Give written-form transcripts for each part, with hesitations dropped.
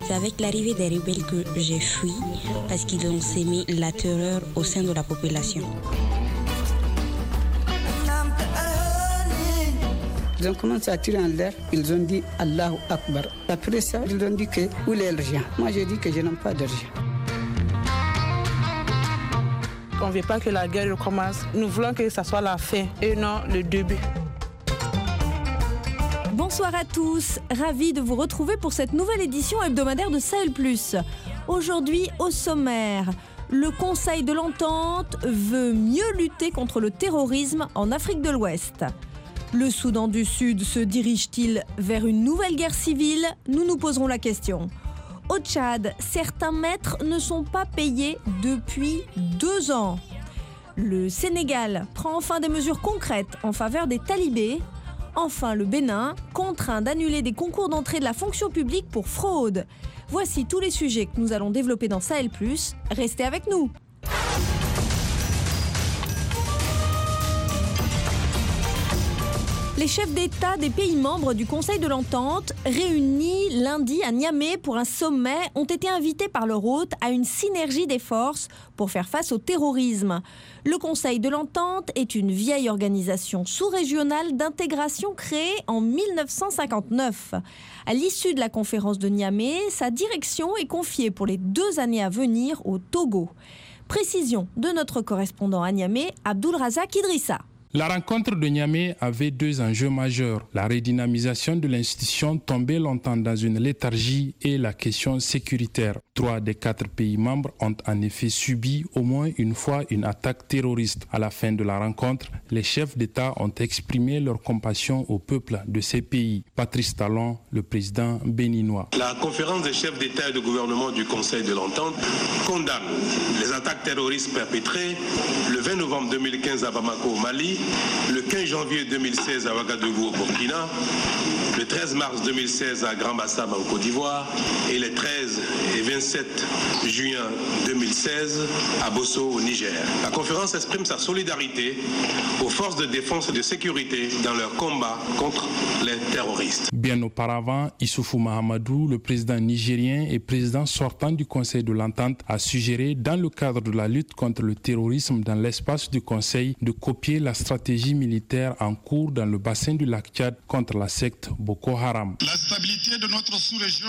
C'est avec l'arrivée des rebelles que j'ai fui parce qu'ils ont sémé la terreur au sein de la population. Ils ont commencé à tirer en l'air, ils ont dit Allahu Akbar. Après ça, ils ont dit que où est l'argent? Moi j'ai dit que je n'ai pas d'argent. On ne veut pas que la guerre recommence. Nous voulons que ça soit la fin et non le début. Bonsoir à tous, ravi de vous retrouver pour cette nouvelle édition hebdomadaire de Sahel+. Aujourd'hui, au sommaire, le Conseil de l'Entente veut mieux lutter contre le terrorisme en Afrique de l'Ouest. Le Soudan du Sud se dirige-t-il vers une nouvelle guerre civile? Nous nous poserons la question. Au Tchad, certains maîtres ne sont pas payés depuis 2 ans. Le Sénégal prend enfin des mesures concrètes en faveur des talibés. Enfin, le Bénin contraint d'annuler des concours d'entrée de la fonction publique pour fraude. Voici tous les sujets que nous allons développer dans Sahel+. Restez avec nous. Les chefs d'État des pays membres du Conseil de l'Entente, réunis lundi à Niamey pour un sommet, ont été invités par leur hôte à une synergie des forces pour faire face au terrorisme. Le Conseil de l'Entente est une vieille organisation sous-régionale d'intégration créée en 1959. À l'issue de la conférence de Niamey, sa direction est confiée pour les 2 années à venir au Togo. Précision de notre correspondant à Niamey, Abdulrazak Idrissa. La rencontre de Niamey avait 2 enjeux majeurs. La redynamisation de l'institution tombée longtemps dans une léthargie et la question sécuritaire. 3 des 4 pays membres ont en effet subi au moins une fois une attaque terroriste. À la fin de la rencontre, les chefs d'État ont exprimé leur compassion au peuple de ces pays. Patrice Talon, le président béninois. La conférence des chefs d'État et de gouvernement du Conseil de l'Entente condamne les attaques terroristes perpétrées le 20 novembre 2015 à Bamako au Mali, le 15 janvier 2016 à Ouagadougou au Burkina, le 13 mars 2016 à Grand-Bassam en Côte d'Ivoire et les 13 et 27 juin 2016 à Bosso au Niger. La conférence exprime sa solidarité aux forces de défense et de sécurité dans leur combat contre les terroristes. Bien auparavant, Issoufou Mahamadou, le président nigérien et président sortant du Conseil de l'Entente, a suggéré dans le cadre de la lutte contre le terrorisme dans l'espace du Conseil de copier la stratégie militaire en cours dans le bassin du lac Tchad contre la secte Boko Haram. La stabilité de notre sous-région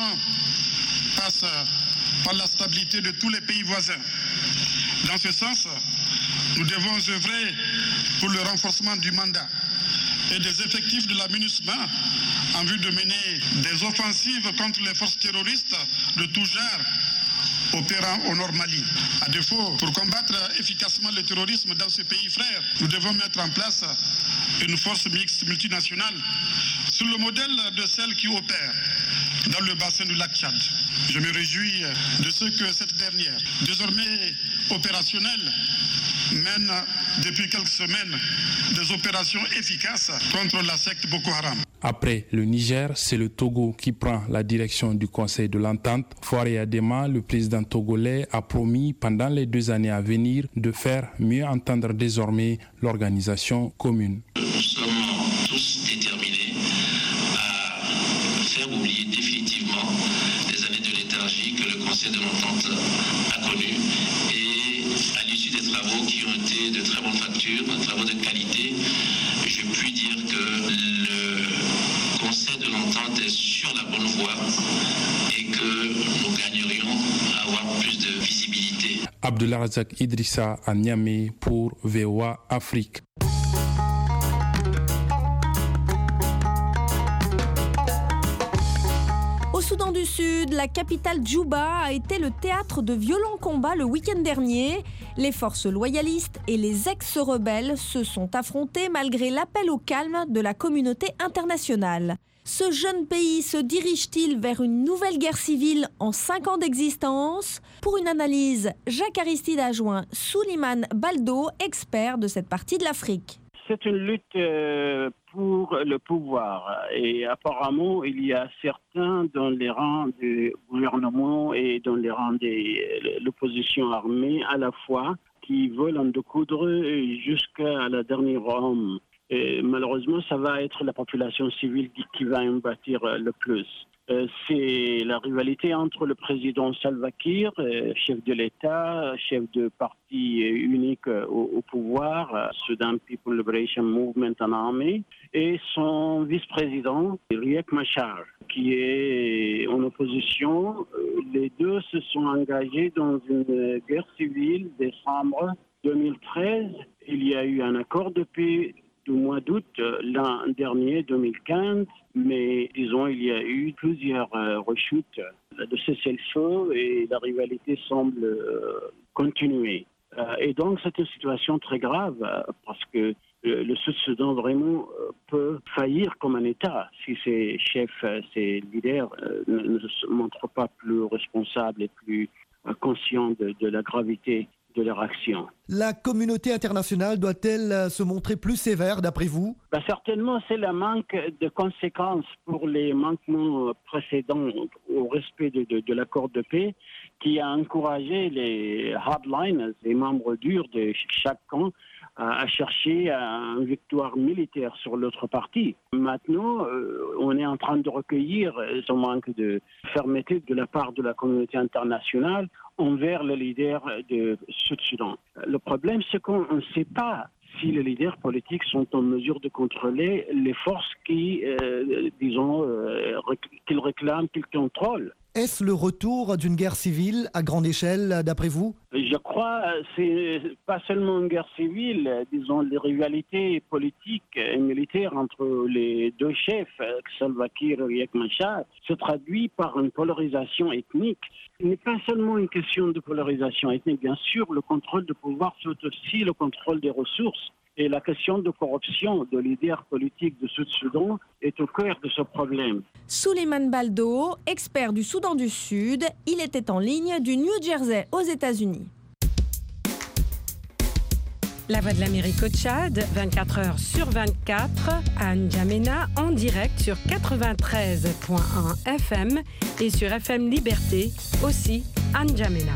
passe par la stabilité de tous les pays voisins. Dans ce sens, nous devons œuvrer pour le renforcement du mandat et des effectifs de la MINUSMA en vue de mener des offensives contre les forces terroristes de tout genre opérant au Nord Mali. À défaut, pour combattre efficacement le terrorisme dans ce pays frère, nous devons mettre en place une force mixte multinationale sur le modèle de celle qui opère dans le bassin du lac Tchad. Je me réjouis de ce que cette dernière, désormais opérationnelle, mène depuis quelques semaines des opérations efficaces contre la secte Boko Haram. Après le Niger, c'est le Togo qui prend la direction du Conseil de l'Entente. Fouré Adema, le président togolais, a promis pendant les 2 années à venir de faire mieux entendre désormais l'organisation commune. Nous sommes tous déterminés à faire oublier définitivement les années de léthargie que le Conseil de l'Entente a connues. Et à l'issue des travaux qui ont été de très bonne facture, des travaux de qualité, je puis dire que le Conseil de l'Entente est sur la bonne voie et que nous gagnerions à avoir plus de visibilité. Abdulrazak Idrissa à Niamey pour VOA Afrique. Au Soudan du Sud, la capitale Djouba a été le théâtre de violents combats le week-end dernier. Les forces loyalistes et les ex-rebelles se sont affrontés malgré l'appel au calme de la communauté internationale. Ce jeune pays se dirige-t-il vers une nouvelle guerre civile en 5 ans d'existence? Pour une analyse, Jacques Aristide a joint Souleymane Baldo, expert de cette partie de l'Afrique. C'est une lutte pour le pouvoir et apparemment il y a certains dans les rangs du gouvernement et dans les rangs de l'opposition armée à la fois qui veulent en découdre jusqu'à la dernière homme. Et malheureusement, ça va être la population civile qui va en bâtir le plus. C'est la rivalité entre le président Salva Kiir, chef de l'État, chef de parti unique au pouvoir, Sudan People Liberation Movement en armée, et son vice-président, Riek Machar, qui est en opposition. Les deux se sont engagés dans une guerre civile décembre 2013. Il y a eu un accord de paix du mois d'août l'an dernier, 2015, mais disons, il y a eu plusieurs rechutes de cessez-le-feu et la rivalité semble continuer. Et donc, c'est une situation très grave parce que le Sud-Soudan vraiment peut faillir comme un État si ses chefs, ses leaders ne se montrent pas plus responsables et plus conscients de la gravité de leur action. La communauté internationale doit-elle se montrer plus sévère d'après vous ? Certainement, c'est le manque de conséquences pour les manquements précédents au respect de l'accord de paix qui a encouragé les hardliners, les membres durs de chaque camp, à chercher une victoire militaire sur l'autre partie. Maintenant, on est en train de recueillir ce manque de fermeté de la part de la communauté internationale envers les leaders de Sud-Soudan. Le problème, c'est qu'on ne sait pas si les leaders politiques sont en mesure de contrôler les forces qui, qu'ils réclament, qu'ils contrôlent. Est-ce le retour d'une guerre civile à grande échelle, d'après vous ? Je crois que c'est pas seulement une guerre civile, disons, les rivalités politiques et militaires entre les deux chefs, Salva Kiir et Riek Machar, se traduit par une polarisation ethnique. Ce n'est pas seulement une question de polarisation ethnique, bien sûr, le contrôle du pouvoir, c'est aussi le contrôle des ressources. Et la question de corruption de leaders politiques du Sud-Soudan est au cœur de ce problème. Souleymane Baldo, expert du Soudan du Sud, il était en ligne du New Jersey aux États-Unis. La Voix de l'Amérique au Tchad, 24 heures sur 24, à N'Djamena, en direct sur 93.1 FM et sur FM Liberté, aussi à N'Djamena.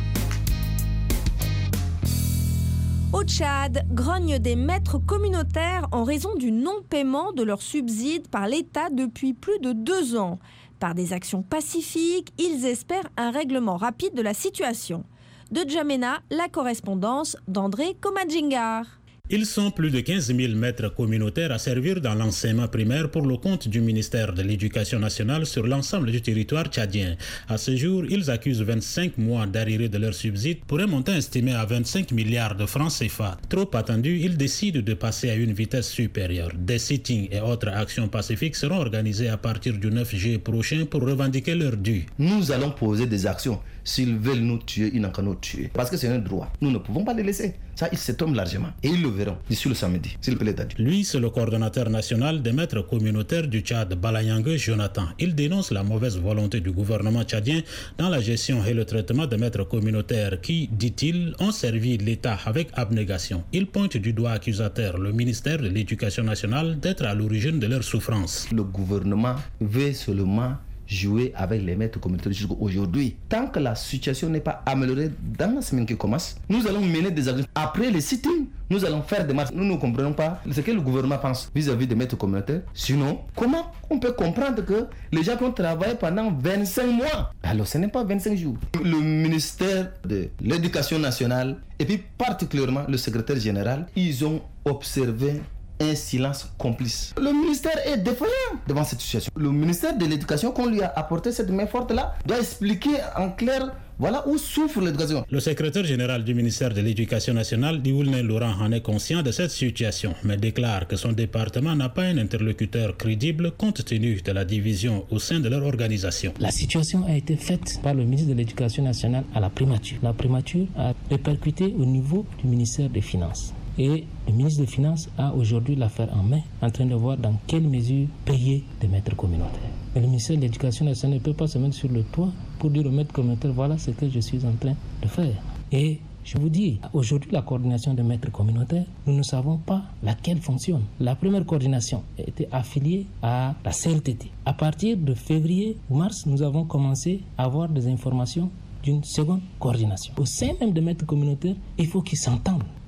Au Tchad, grognent des maîtres communautaires en raison du non-paiement de leurs subsides par l'État depuis plus de 2 ans. Par des actions pacifiques, ils espèrent un règlement rapide de la situation. De N'Djamena, la correspondance d'André Komadjingar. Ils sont plus de 15 000 maîtres communautaires à servir dans l'enseignement primaire pour le compte du ministère de l'Éducation nationale sur l'ensemble du territoire tchadien. À ce jour, ils accusent 25 mois d'arriérés de leurs subsides pour un montant estimé à 25 milliards de francs CFA. Trop attendu, ils décident de passer à une vitesse supérieure. Des sittings et autres actions pacifiques seront organisées à partir du 9 juillet prochain pour revendiquer leurs dû. Nous allons poser des actions. S'ils veulent nous tuer, ils n'ont qu'à nous tuer. Parce que c'est un droit. Nous ne pouvons pas les laisser. Ça, ils se tombent largement. Et ils le verront d'ici le samedi, s'il plaît. Lui, c'est le coordonnateur national des maîtres communautaires du Tchad, Balayangue Jonathan. Il dénonce la mauvaise volonté du gouvernement tchadien dans la gestion et le traitement des maîtres communautaires qui, dit-il, ont servi l'État avec abnégation. Il pointe du doigt accusateur le ministère de l'Éducation nationale d'être à l'origine de leurs souffrances. Le gouvernement veut seulement jouer avec les maîtres communautaires jusqu'à aujourd'hui. Tant que la situation n'est pas améliorée dans la semaine qui commence, nous allons mener des actions. Après les sittings, nous allons faire des marches. Nous ne comprenons pas ce que le gouvernement pense vis-à-vis des maîtres communautaires. Sinon, comment on peut comprendre que les gens qui ont travaillé pendant 25 mois, alors ce n'est pas 25 jours. Le ministère de l'Éducation nationale et puis particulièrement le secrétaire général, ils ont observé un silence complice. Le ministère est défaillant devant cette situation. Le ministère de l'Éducation, qu'on lui a apporté cette main forte-là, doit expliquer en clair, voilà où souffre l'éducation. Le secrétaire général du ministère de l'Éducation nationale, Dioulne Laurent, en est conscient de cette situation, mais déclare que son département n'a pas un interlocuteur crédible compte tenu de la division au sein de leur organisation. La situation a été faite par le ministre de l'Éducation nationale à la primature. La primature a répercuté au niveau du ministère des Finances. Et le ministre des Finances a aujourd'hui l'affaire en main, en train de voir dans quelle mesure payer des maîtres communautaires. Mais le ministère de l'Éducation nationale ne peut pas se mettre sur le toit pour dire aux maîtres communautaires, voilà ce que je suis en train de faire. Et je vous dis, aujourd'hui, la coordination des maîtres communautaires, nous ne savons pas laquelle fonctionne. La première coordination était affiliée à la CLTT. À partir de février ou mars, nous avons commencé à avoir des informations d'une seconde coordination. Au sein même des maîtres communautaires, il faut qu'ils s'entendent.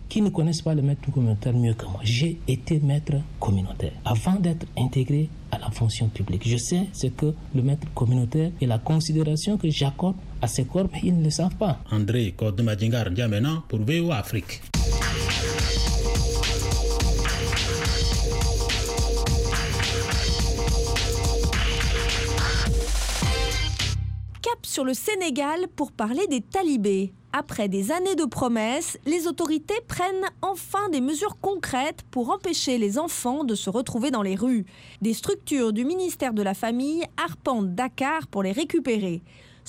qui ne connaissent pas le maître communautaire mieux que moi. J'ai été maître communautaire avant d'être intégré à la fonction publique. Je sais ce que le maître communautaire et la considération que j'accorde à ces corps, mais ils ne le savent pas. André Kodmadjingar N'Djamena pour VOA Afrique. Cap sur le Sénégal pour parler des talibés. Après des années de promesses, les autorités prennent enfin des mesures concrètes pour empêcher les enfants de se retrouver dans les rues. Des structures du ministère de la Famille arpentent Dakar pour les récupérer.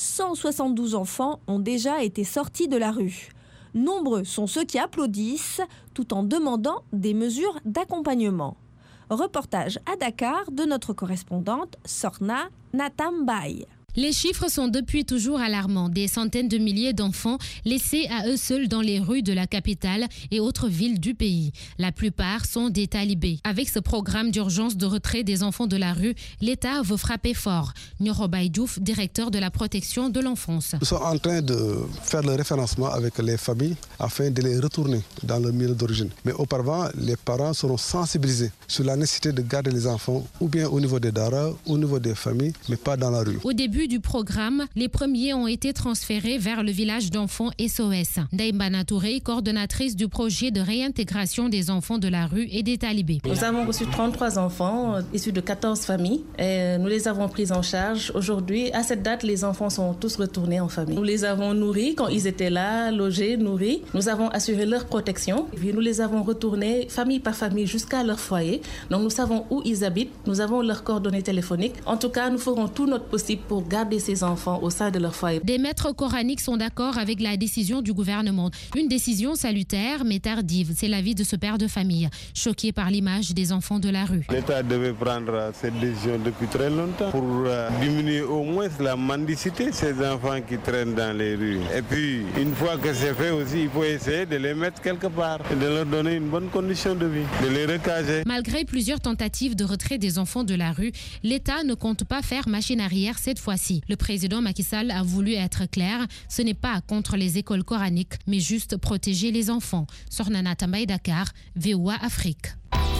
172 enfants ont déjà été sortis de la rue. Nombreux sont ceux qui applaudissent tout en demandant des mesures d'accompagnement. Reportage à Dakar de notre correspondante Sorna Natambaye. Les chiffres sont depuis toujours alarmants. Des centaines de milliers d'enfants laissés à eux seuls dans les rues de la capitale et autres villes du pays. La plupart sont des talibés. Avec ce programme d'urgence de retrait des enfants de la rue, l'État veut frapper fort. Nyoro Baïdouf, directeur de la protection de l'enfance. Nous sommes en train de faire le référencement avec les familles afin de les retourner dans leur milieu d'origine. Mais auparavant, les parents seront sensibilisés sur la nécessité de garder les enfants ou bien au niveau des daras, au niveau des familles, mais pas dans la rue. Au début du programme, les premiers ont été transférés vers le village d'enfants SOS. Ndaïmbana Touré, coordonnatrice du projet de réintégration des enfants de la rue et des talibés. Nous avons reçu 33 enfants issus de 14 familles et nous les avons pris en charge. Aujourd'hui, à cette date, les enfants sont tous retournés en famille. Nous les avons nourris quand ils étaient là, logés, nourris. Nous avons assuré leur protection. Et puis nous les avons retournés famille par famille jusqu'à leur foyer. Donc nous savons où ils habitent. Nous avons leurs coordonnées téléphoniques. En tout cas, nous ferons tout notre possible pour garder ces enfants au sein de leur foyer. Des maîtres coraniques sont d'accord avec la décision du gouvernement. Une décision salutaire mais tardive. C'est l'avis de ce père de famille, choqué par l'image des enfants de la rue. L'État devait prendre cette décision depuis très longtemps pour diminuer au moins la mendicité, ces enfants qui traînent dans les rues. Et puis, une fois que c'est fait aussi, il faut essayer de les mettre quelque part et de leur donner une bonne condition de vie, de les recaser. Malgré plusieurs tentatives de retrait des enfants de la rue, l'État ne compte pas faire machine arrière cette fois-ci. Le président Macky Sall a voulu être clair, ce n'est pas contre les écoles coraniques, mais juste protéger les enfants. Sornana Tambaye, Dakar, VOA Afrique.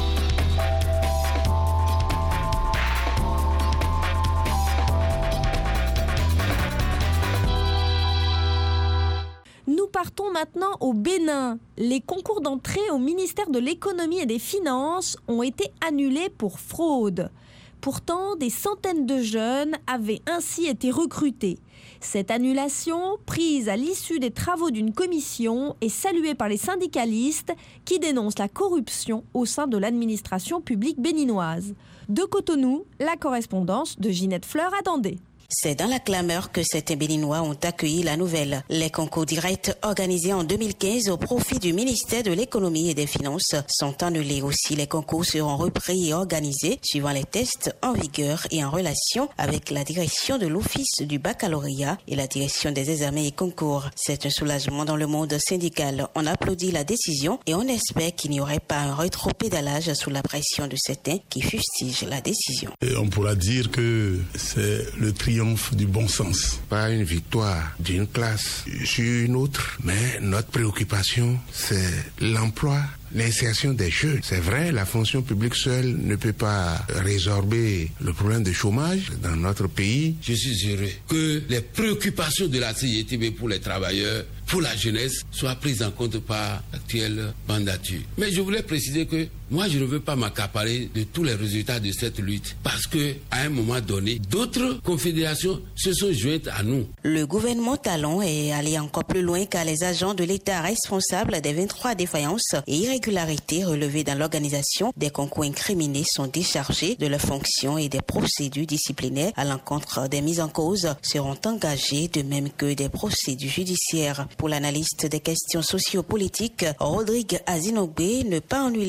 Nous partons maintenant au Bénin. Les concours d'entrée au ministère de l'économie et des finances ont été annulés pour fraude. Pourtant, des centaines de jeunes avaient ainsi été recrutés. Cette annulation, prise à l'issue des travaux d'une commission, est saluée par les syndicalistes qui dénoncent la corruption au sein de l'administration publique béninoise. De Cotonou, la correspondance de Ginette Fleur-Attendé. C'est dans la clameur que certains Béninois ont accueilli la nouvelle. Les concours directs organisés en 2015 au profit du ministère de l'économie et des finances sont annulés aussi. Les concours seront repris et organisés suivant les tests en vigueur et en relation avec la direction de l'office du baccalauréat et la direction des examens et concours. C'est un soulagement dans le monde syndical. On applaudit la décision et on espère qu'il n'y aurait pas un rétropédalage sous la pression de certains qui fustigent la décision. Et on pourra dire que c'est le triomphe du bon sens. Pas une victoire d'une classe sur une autre, mais notre préoccupation, c'est l'emploi, l'insertion des jeunes. C'est vrai, la fonction publique seule ne peut pas résorber le problème de chômage dans notre pays. Je suis heureux que les préoccupations de la CGTB pour les travailleurs, pour la jeunesse, soient prises en compte par l'actuelle mandature. Mais je voulais préciser que moi, je ne veux pas m'accaparer de tous les résultats de cette lutte parce que, à un moment donné, d'autres confédérations se sont jointes à nous. Le gouvernement Talon est allé encore plus loin car les agents de l'État responsables des 23 défaillances et irrégularités relevées dans l'organisation des concours incriminés sont déchargés de leurs fonctions et des procédures disciplinaires à l'encontre des mises en cause seront engagées, de même que des procédures judiciaires. Pour l'analyste des questions sociopolitiques, Rodrigue Azinogbe, ne pas annuler ces concours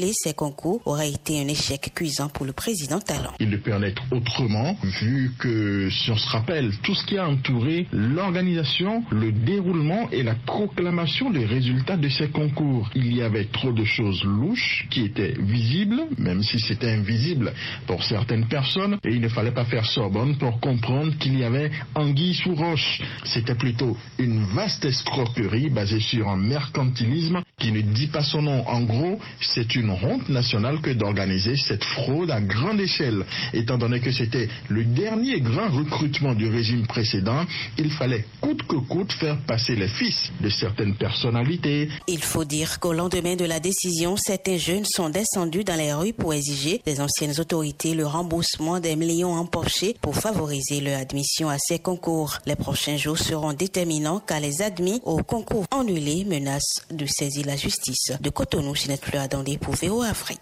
concours aurait été un échec cuisant pour le président Talon. Il ne peut en être autrement, vu que, si on se rappelle, tout ce qui a entouré l'organisation, le déroulement et la proclamation des résultats de ces concours. Il y avait trop de choses louches qui étaient visibles, même si c'était invisible pour certaines personnes, et il ne fallait pas faire Sorbonne pour comprendre qu'il y avait anguille sous roche. C'était plutôt une vaste escroquerie basée sur un mercantilisme qui ne dit pas son nom. En gros, c'est une honte nationale que d'organiser cette fraude à grande échelle. Étant donné que c'était le dernier grand recrutement du régime précédent, il fallait coûte que coûte faire passer les fils de certaines personnalités. Il faut dire qu'au lendemain de la décision, certains jeunes sont descendus dans les rues pour exiger des anciennes autorités le remboursement des millions empochés pour favoriser leur admission à ces concours. Les prochains jours seront déterminants car les admis au concours annulés menacent de saisir la justice. De Cotonou, Ginette Fleur Adandé pour VOA Afrique.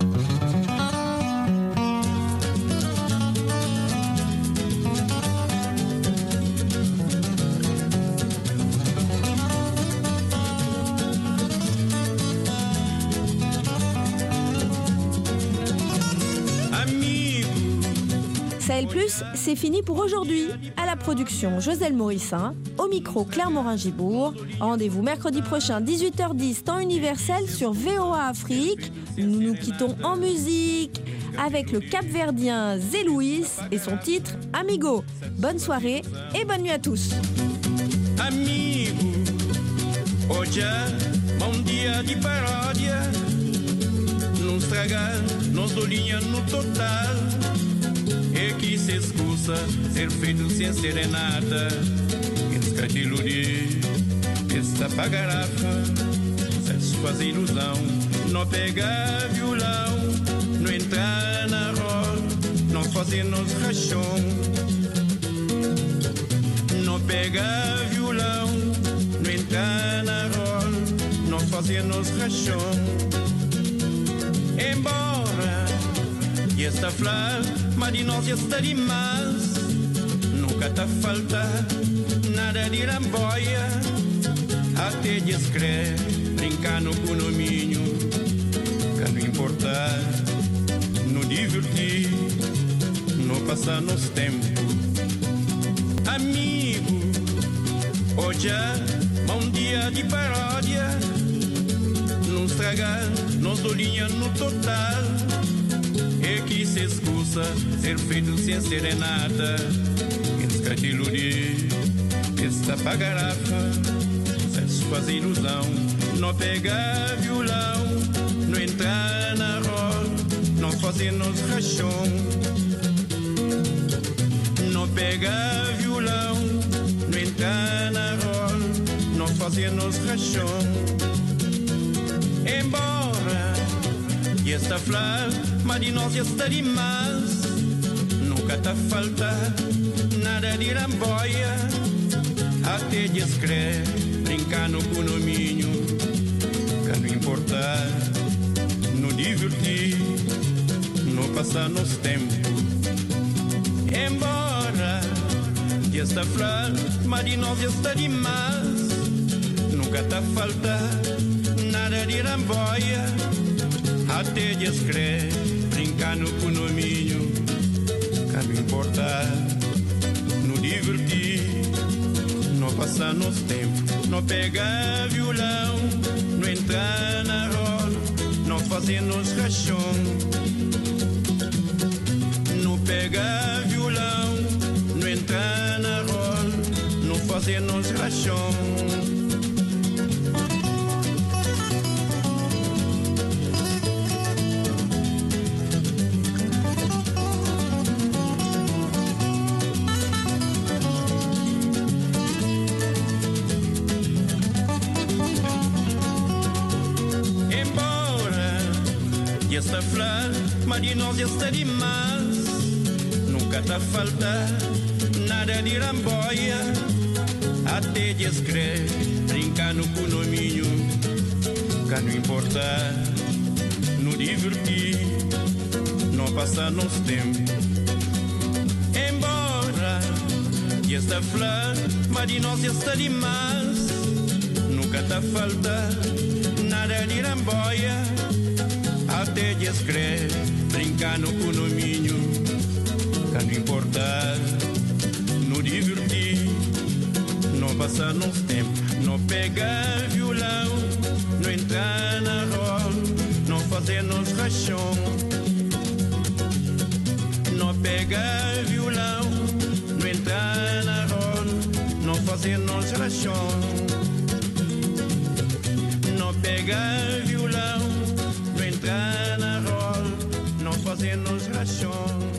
Sahel Plus, c'est fini pour aujourd'hui. À la production, Joselle Morissin. Au micro, Claire Morin-Gibourg. Rendez-vous mercredi prochain, 18h10, temps universel sur VOA Afrique. Nous nous quittons en musique avec le Cap-Verdien Zé Louis et son titre Amigo. Bonne soirée et bonne nuit à tous. Amigo, hoje bom dia de paródia. Não estragar, nos dolinha no total. E que se excusa ser feito sem serenata. Quem te iludir, está pra garrafa. Satisfazer ilusão, não pegar violão, não entrar na roda, não fazer nos rachão. Não pegar violão, não entrar na roda, não fazer nos rachão. Embora e esta flor, mas de nós está demais. Nunca tá falta nada de ramboia. Até descrer, brincando com o minho. Que não importar, não divertir, não passar nos tempos. Amigo, hoje é um dia de paródia. Não estragar, nos dolinha no total. E que se excusa ser feito sem serenata. Quem te iludir, está pra garrafa. Satisfazer ilusão, não pegar violão, não entrar na roda, não fazer nos rachão. Não pegar violão, não entrar na roda, não fazer nos rachão. Embora e esta flor, mas de nós está demais. Nunca tá falta nada de ramboia. Até descrer, brincando com o minho. Que não importar, não divertir, não passar nos tempos. Embora e esta flor, mas de nós está demais. Nunca tá falta nada de ramboia. Até descrer, brincando com o minho. Que não importar, não divertir, não passar nos tempos. Não pegar violão, não entrar na roda, não fazer nos rachão. Não pegar violão, não entrar na roda, não fazer nos rachão. Esta flor, mas de nós está demais. Nunca tá falta nada de ramboia. Até descrer, brincando com o minho. Que não importar, não divertir, não passar nos tempos. Embora esta flor, mas de nós está demais. Nunca tá falta nada de ramboia. até descrever, brincar no condomínio, que não importa, não divertir, não passar nos tempos, não pegar violão, não entrar na rola, não fazer nos rachão, não pegar violão, não entrar na rola, não fazer nos rachão, não pegar violão, não entrar na rola, não fazer nos rachão.